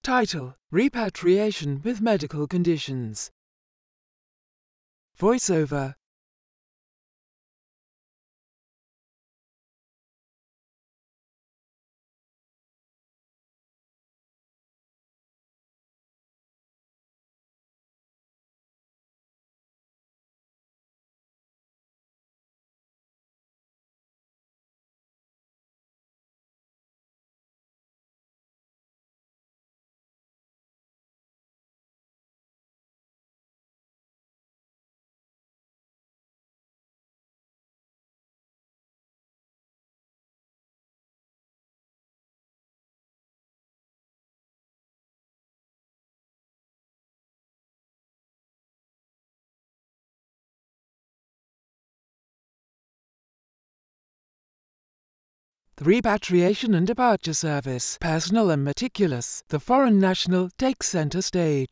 Title: Repatriation with Medical Conditions. Voiceover. The Repatriation and Departure Service. Personal and meticulous. The foreign national takes center stage.